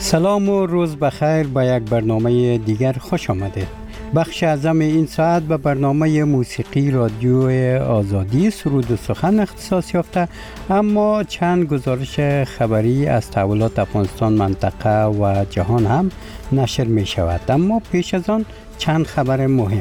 سلام و روز بخیر به یک برنامه دیگر خوش آمده. بخش اعظم این ساعت به برنامه موسیقی رادیو آزادی سرود و سخن اختصاص یافته، اما چند گزارش خبری از تحولات افغانستان، منطقه و جهان هم نشر می شود. اما پیش از آن چند خبر مهم.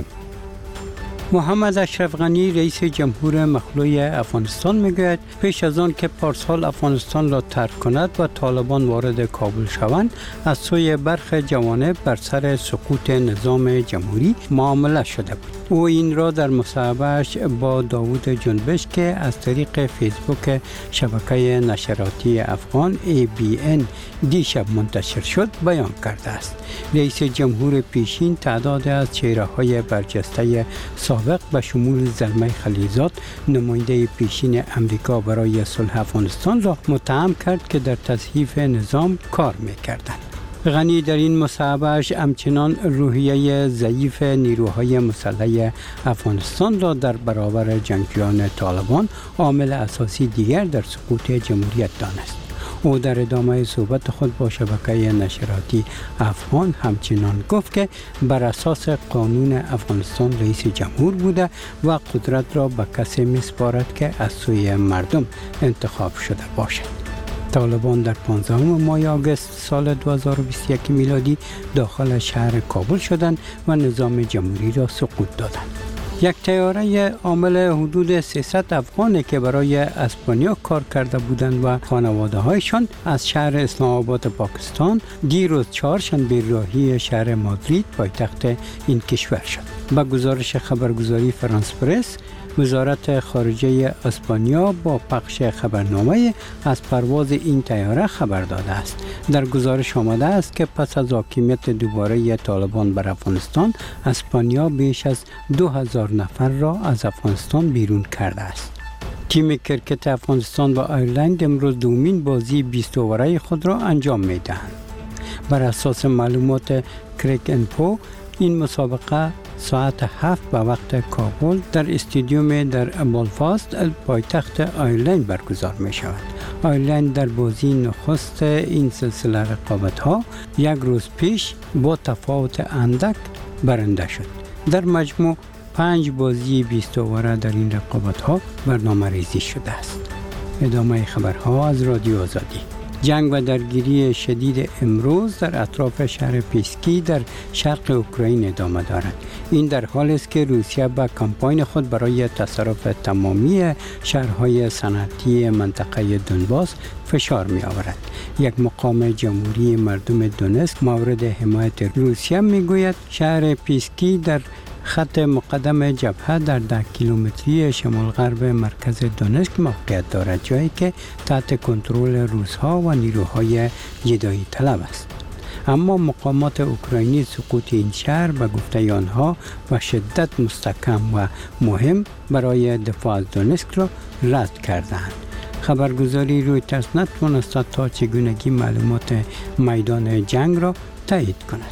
محمد اشرف غنی رئیس جمهور مخلوع افغانستان میگوید پیش از آن که پارسال افغانستان را ترک کند و طالبان وارد کابل شوند، از سوی برخی جوانب بر سر سقوط نظام جمهوری معامله شده بود. او این را در مصاحبه‌اش با داوود جنبش که از طریق فیسبوک شبکه نشراتی افغان ABN دیشب منتشر شد بیان کرده است. رئیس جمهور پیشین تعداد از چهره‌های برجسته سابق به شمول زلمه خلیلزاد، نماینده پیشین امریکا برای صلح افغانستان، را متهم کرد که در تضعیف نظام کار می‌کردند. غنی در این مصاحبه‌اش همچنان روحیه ضعیف نیروهای مسلح افغانستان را در برابر جنگجویان طالبان عامل اساسی دیگر در سقوط جمهوریت دانست. او در ادامه صحبت خود با شبکه نشراتی افغان همچنان گفت که بر اساس قانون افغانستان رئیس جمهور بوده و قدرت را به کسی می‌سپارد که از سوی مردم انتخاب شده باشد. طالبان در 15 ماه آگوست سال 2021 میلادی داخل شهر کابل شدند و نظام جمهوری را سقوط دادند. یک طیاره حامل حدود 300 افغانی که برای اسپانیا کار کرده بودند و خانواده هایشان از شهر اسلام آباد پاکستان دیروز چهارشنبه راهی شهر مادرید پایتخت این کشور شد. با گزارش خبرگزاری فرانس پرس، وزارت خارجه اسپانیا با پخش خبرنامه از پرواز این طیاره خبر داده است. در گزارش آمده است که پس از حاکمیت دوباره طالبان بر افغانستان، اسپانیا بیش از 2000 نفر را از افغانستان بیرون کرده است. تیم کرکت افغانستان و آیرلند امروز دومین بازی 20 اوره خود را انجام می‌دهند. بر اساس معلومات کریک انفو، این مسابقه ساعت 7 به وقت کابل در استادیوم در بلفاست پایتخت آیرلند برگزار می شود. آیرلند در بازی نخست این سلسله رقابت‌ها یک روز پیش با تفاوت اندک برنده شد. در مجموع 5 بازی 20 اوره در این رقابت‌ها برنامه ریزی شده است. ادامه خبرها از رادیو آزادی. جنگ و درگیری شدید امروز در اطراف شهر پیسکی در شرق اوکراین ادامه دارد. این در حالی است که روسیه با کمپاین خود برای تصرف تمامی شهرهای صنعتی منطقه دونباس فشار می آورد. یک مقام جمهوری مردم دونسک مورد حمایت روسیه می گوید شهر پیسکی در خط مقدم جبهه در 10 کیلومتری شمال غرب مرکز دونسک موقعیت دارد، جایی که تحت کنترل روس‌ها و نیروهای جدایی طلب است. اما مقامات اوکراینی سقوط این شهر به گفته آنها و شدت مستحکم و مهم برای دفاع از دونسک را رد کردند. خبرگزاری رویترز نتوانست تا چگونگی معلومات میدان جنگ را تایید کند.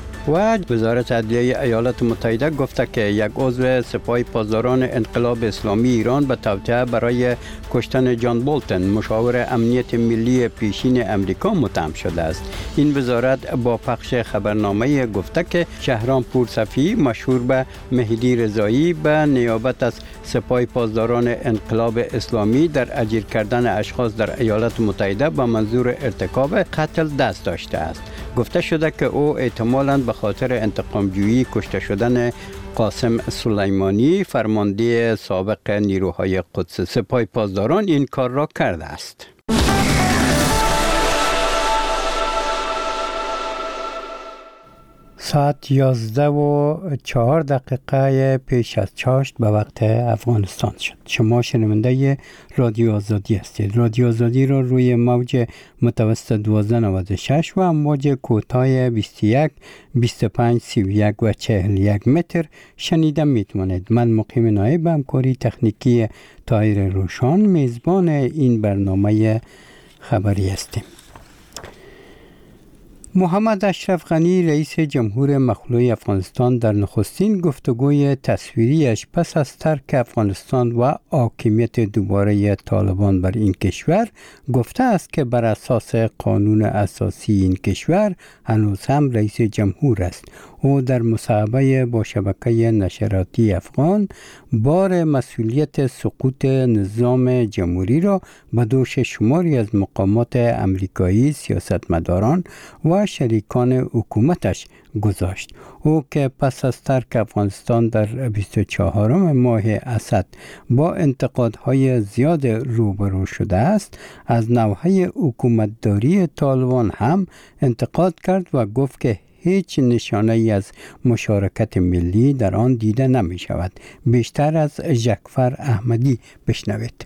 و وزارت عدلیه ایالات متحده گفته که یک عضو سپاه پاسداران انقلاب اسلامی ایران به توطئه برای کشتن جان بولتن، مشاور امنیت ملی پیشین امریکا، متهم شده است. این وزارت با پخش خبرنامه گفته که شهرام پورصفی مشهور به مهدی رضایی به نیابت از سپاه پاسداران انقلاب اسلامی در اجیر کردن اشخاص در ایالات متحده به منظور ارتکاب قتل دست داشته است. گفته شده که او احتمالاً به خاطر انتقام جویی کشته شدن قاسم سلیمانی، فرمانده سابق نیروهای قدس سپاه پاسداران، این کار را کرده است. ساعت 11:04 پیش از چاشت به وقت افغانستان شد. شما شنونده رادیو آزادی هستید. رادیو آزادی را روی موج متوسط 1296 و امواج کوتاه 21 25 31 و 41 متر شنیده میتوانید. من مقیم نایب همکاری تکنیکی طاهر روشان میزبان این برنامه خبری هستیم. محمد اشرف غنی رئیس جمهور مخلوع افغانستان در نخستین گفتگوی تصویریش پس از ترک افغانستان و حاکمیت دوباره طالبان بر این کشور گفته است که بر اساس قانون اساسی این کشور هنوز هم رئیس جمهور است. او در مصاحبه با شبکه نشراتی افغان بار مسئولیت سقوط نظام جمهوری را به دوش شماری از مقامات امریکایی، سیاستمداران و شریکان حکومتش گذاشت. او که پس از ترک افغانستان در 24 ماه اسد با انتقادهای زیاد روبرو شده است، از نوحه حکومتداری طالبان هم انتقاد کرد و گفت که هیچ نشانه ای از مشارکت ملی در آن دیده نمی شود. بیشتر از جعفر احمدی بشنوید.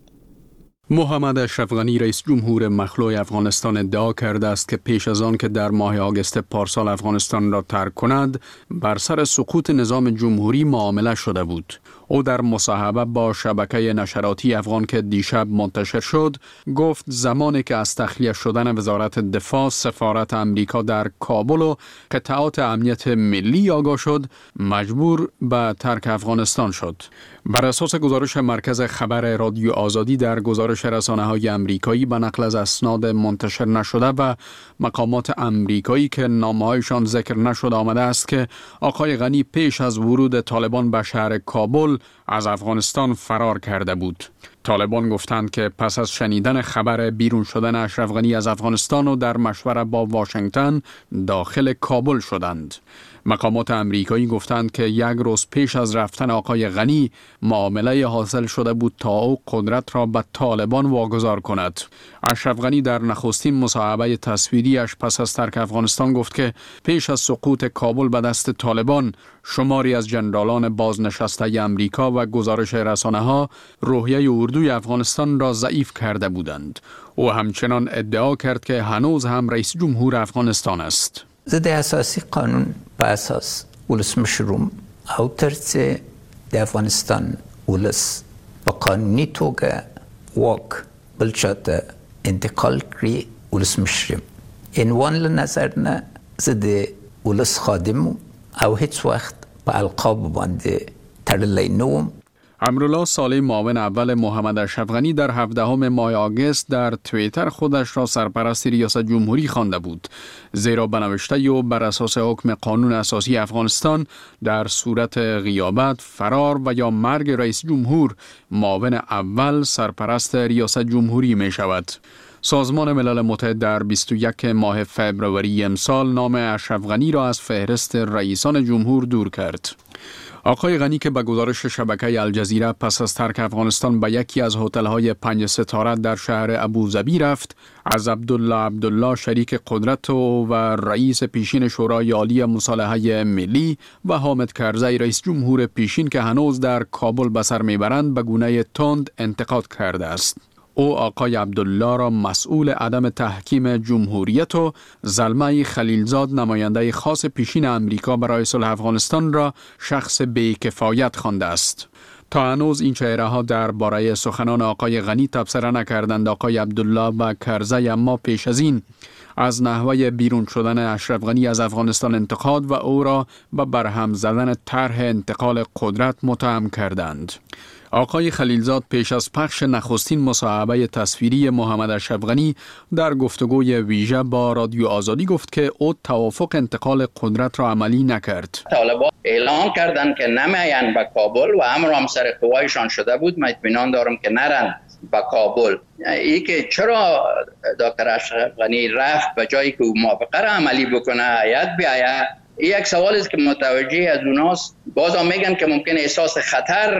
محمد اشرف غنی رئیس جمهور مخلوع افغانستان ادعا کرده است که پیش از آن که در ماه آگوست پارسال افغانستان را ترک کند، بر سر سقوط نظام جمهوری معامله شده بود. او در مصاحبه با شبکه نشراتی افغان که دیشب منتشر شد، گفت زمانی که از تخلیه شدن وزارت دفاع سفارت امریکا در کابل و قطعات امنیت ملی آگاه شد، مجبور به ترک افغانستان شد. بر اساس گزارش مرکز خبر رادیو آزادی در گزارش رسانه‌های امریکایی به نقل از اسناد منتشر نشده و مقامات امریکایی که نامه‌هایشان ذکر نشده آمده است که آقای غنی پیش از ورود طالبان به شهر کابل از افغانستان فرار کرده بود. طالبان گفتند که پس از شنیدن خبر بیرون شدن اشرف غنی از افغانستان و در مشوره با واشنگتن داخل کابل شدند. مقامات امریکایی گفتند که یک روز پیش از رفتن آقای غنی معامله حاصل شده بود تا او قدرت را به طالبان واگذار کند. اشرف غنی در نخستین مصاحبه تصویریش پس از ترک افغانستان گفت که پیش از سقوط کابل به دست طالبان شماری از جنرالان بازنشسته امریکا و گزارش رسانه‌ها روحیه اردوی افغانستان را ضعیف کرده بودند. او همچنان ادعا کرد که هنوز هم رئیس جمهور افغانستان است. ضد اساسی قانون په اساس ولسمشر او ترڅ د افغانستان ولس په قانوني توګه واک بل چاته انتقال کړي ولسمشر عنوان له نظر نه زه د ولس خادم او هیڅ وخت په القاب باندې تړلی نه وم. امرالله صالح معاون اول محمد اشرف غنی در 17 ماه آگوست در توییتر خودش را سرپرست ریاست جمهوری خوانده بود، زیرا به نوشته او بر اساس حکم قانون اساسی افغانستان در صورت غیابت، فرار و یا مرگ رئیس جمهور معاون اول سرپرست ریاست جمهوری می شود. سازمان ملل متحد در 21 ماه فوریه امسال نام اشرف غنی را از فهرست رئیسان جمهور دور کرد. آقای غنی که به گزارش شبکه الجزیره پس از ترک افغانستان به یکی از هتل‌های 5 ستاره در شهر ابوظبی رفت، از عبدالله شریک قدرت و رئیس پیشین شورای عالی مصالحه ملی و حامد کرزی رئیس جمهور پیشین که هنوز در کابل به سر میبرند به گونه تند انتقاد کرده است. او آقای عبدالله را مسئول عدم تحکیم جمهوریت و زلمه خلیلزاد نماینده خاص پیشین امریکا برای صلح افغانستان را شخص بی‌کفایت خوانده است. تا هنوز این چهره ها درباره سخنان آقای غنی تبصره نکردند. آقای عبدالله و کرزی اما پیش از این از نحوه بیرون شدن اشرف غنی از افغانستان انتقاد و او را به برهم زدن طرح انتقال قدرت متهم کردند. آقای خلیلزاد پیش از پخش نخستین مصاحبه تصویری محمد اشرف غنی در گفتگوی ویژه با رادیو آزادی گفت که او توافق انتقال قدرت را عملی نکرد. طالبان اعلام کردند که نمیاین به کابل و امر هم سر قوایشان شده بود. من اطمینان دارم که نرن به کابل. ای که چرا دکتر اشرف غنی رفت به جایی که او موافقه را عملی بکنه هیئت بیاید، این یک سوال است که متوجه از اوناست. باز هم میگن که ممکن احساس خطر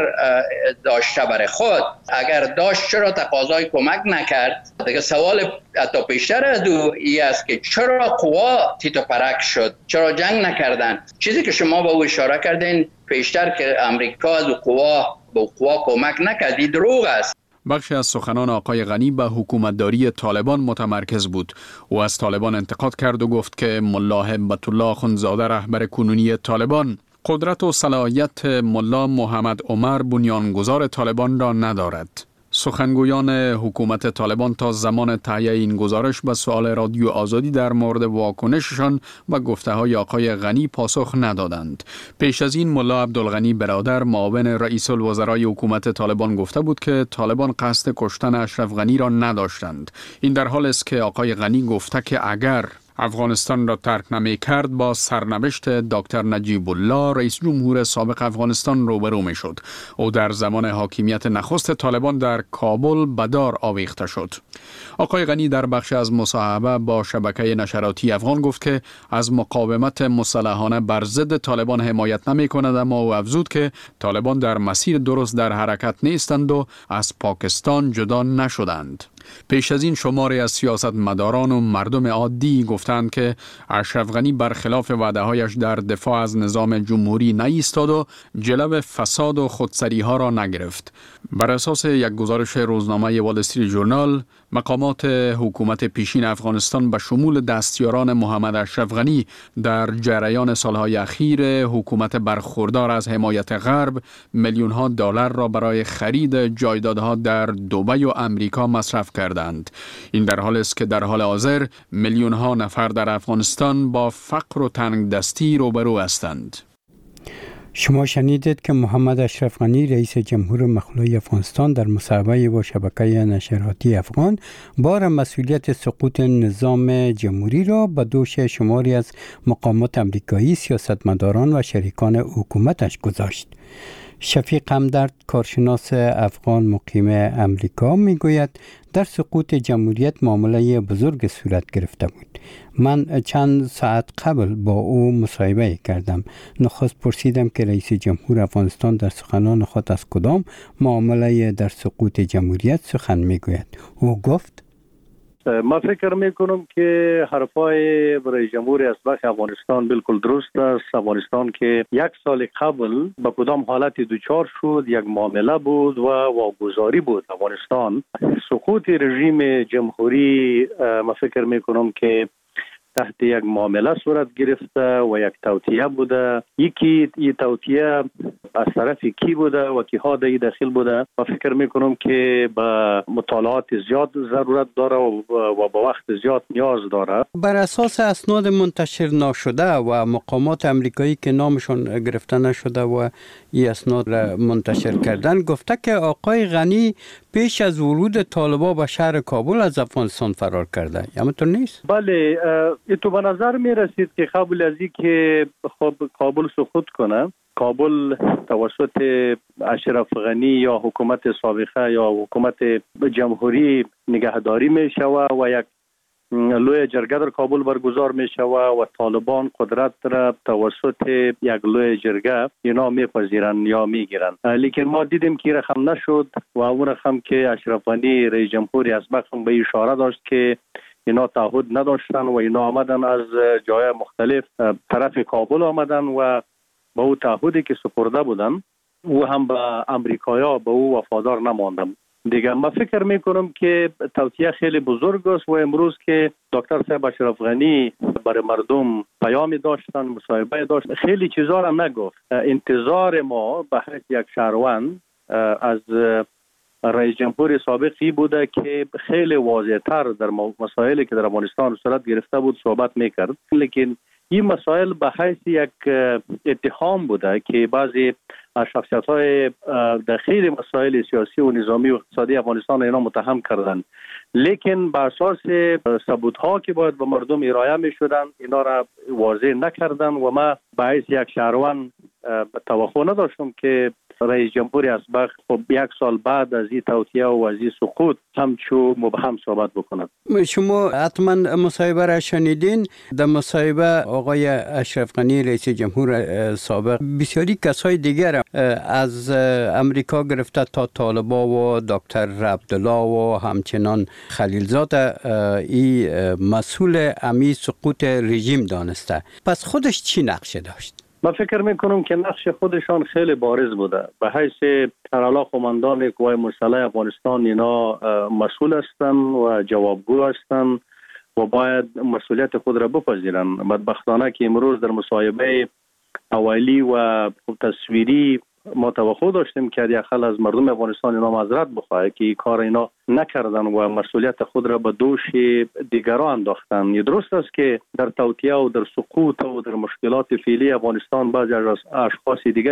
داشته برای خود. اگر داشت چرا تقاضای کمک نکرد؟ دیگه سوال حتی پیشتر از او این است که چرا قوا تیت و پرک شد؟ چرا جنگ نکردن؟ چیزی که شما به او اشاره کردین پیشتر که امریکا از قوا کمک نکرد، دروغ است. بخشی از سخنان آقای غنی به حکومتداری طالبان متمرکز بود. او از طالبان انتقاد کرد و گفت که ملا هبت الله اخندزاده رهبر کنونی طالبان قدرت و صلاحیت ملا محمد عمر بنیانگذار طالبان را ندارد. سخنگویان حکومت طالبان تا زمان تهیه این گزارش به سوال رادیو آزادی در مورد واکنششان و گفته‌های آقای غنی پاسخ ندادند. پیش از این ملا عبدالغنی برادر معاون رئیس الوزرای حکومت طالبان گفته بود که طالبان قصد کشتن اشرف غنی را نداشتند. این در حالی است که آقای غنی گفته که اگر افغانستان را ترک نمی کرد با سرنوشت دکتر نجیب الله رئیس جمهور سابق افغانستان روبرو می شد. او در زمان حاکمیت نخست طالبان در کابل به دار آویخته شد. آقای غنی در بخش از مصاحبه با شبکه نشراتی افغان گفت که از مقاومت مسلحانه بر ضد طالبان حمایت نمی کند، اما او افزود که طالبان در مسیر درست در حرکت نیستند و از پاکستان جدا نشدند. پیش از این شماری از سیاستمداران و مردم عادی گفتند که اشرف غنی برخلاف وعده‌هایش در دفاع از نظام جمهوری نایستاد و جلو فساد و خودسری ها را نگرفت. بر اساس یک گزارش روزنامه وال استریت ژورنال، مقامات حکومت پیشین افغانستان به شمول دستیاران محمد اشرف غنی در جریان سالهای اخیر حکومت برخوردار از حمایت غرب میلیون‌ها دلار را برای خرید جایدادها در دبی و امریکا مصرف کردند. این در حالی است که در حال حاضر میلیون‌ها نفر در افغانستان با فقر و تنگدستی روبرو هستند. شما شنیدید که محمد اشرف غنی رئیس جمهور مخلوع افغانستان در مصاحبه با شبکه نشراتی افغان بار مسئولیت سقوط نظام جمهوری را به دوش شماری از مقامات امریکایی، سیاستمداران و شریکان حکومتش گذاشت. شفیق همدرد، کارشناس افغان مقیم امریکا، میگوید در سقوط جمهوریت معامله بزرگ صورت گرفته بود. من چند ساعت قبل با او مصاحبه کردم. نخست پرسیدم که رئیس جمهور افغانستان در سخنان خود از کدام معامله در سقوط جمهوریت سخن میگوید. او گفت ما فکر میکنم که حرفای رئیس جمهور اسبق افغانستان بالکل درست است. افغانستان که یک سال قبل به کدام حالت دوچار شد، یک معامله بود و واگذاری بود. افغانستان سقوط رژیم جمهوری ما فکر میکنم که تحت یک معامله صورت گرفته و یک توطئه بوده. یکی این توطئه از طرف کی بوده و کیها در داخل بوده. و فکر میکنم که به مطالعات زیاد ضرورت داره و با وقت زیاد نیاز داره. بر اساس اسناد منتشر نشده و مقامات امریکایی که نامشون گرفته نشده و این اسناد را منتشر کردن، گفته که آقای غنی پیش از ورود طالبان به شهر کابل از افغانستان فرار کرده. همینطور نیست؟ بله، تو به نظر می رسید که قبل از این که کابل سقوط کنه، کابل توسط اشرف غنی یا حکومت سابقه یا حکومت جمهوری نگهداری می شود و یک لوی جرگه در کابل برگزار می شود و طالبان قدرت را توسط یک لوی جرگه اینا میپذیرن یا میگیرن. لیکن ما دیدیم که رقم نشد و اون رقم که اشرف غنی رئیس جمهوری اسبق به اشاره داشت که اینا تعهد نداشتن و اینا آمدن از جای مختلف طرف کابل آمدن و به او تعهدی که سپرده بودن او هم به امریکایا به او وفادار نماندن. دیگه ما فکر میکنم که توطئه خیلی بزرگ است و امروز که دکتر صاحب اشرف غنی برای مردم پیامی داشتن، مصاحبه داشت، خیلی چیزا را نگفت. انتظار ما به حیث یک شهروند از رئیس جمهور سابقی بوده که خیلی واضح‌تر در مسائلی که در افغانستان صورت گرفته بود صحبت میکرد. لیکن این مسائل به حیث یک اتهام بوده که بعضی شخصیت‌های در خیلی مسائل سیاسی و نظامی و اقتصادی افغانستان اینا متهم کردند. لیکن بر اساس ثبوت‌ها که باید به مردم ارائه می‌شدند اینا را واضح نکردن و ما به حیث یک شهروند توقع نداشتم که رئیس جمهور اسبق خب یک سال بعد از این توطئه و از این سقوط همچو مبهم صحبت بکند. شما حتما مصاحبه را شنیدین. در مصاحبه آقای اشرف غنی رئیس جمهور سابق بسیاری کسای دیگر از امریکا گرفته تا طالبان و دکتر عبدالله و همچنان خلیلزاد این مسئول امی سقوط رژیم دانسته. پس خودش چی نقشه داشت؟ من فکر میکنم که نقش خودشان خیلی بارز بوده. به حیث سرالا قماندان قوای مسلح افغانستان اینا مسئول هستند و جوابگو هستند و باید مسئولیت خود را بپذیرند. بدبختانه که امروز در مصاحبه اولی و تصویری ما توقع داشتیم که یخل از مردم افغانستان اینا معذرت بخواه که کار اینا نکردن و مسئولیت خود را به دوش دیگران انداختن. درست است که در توطئه و در سقوط و در مشکلات فعلی افغانستان بعضی از اشخاص دیگه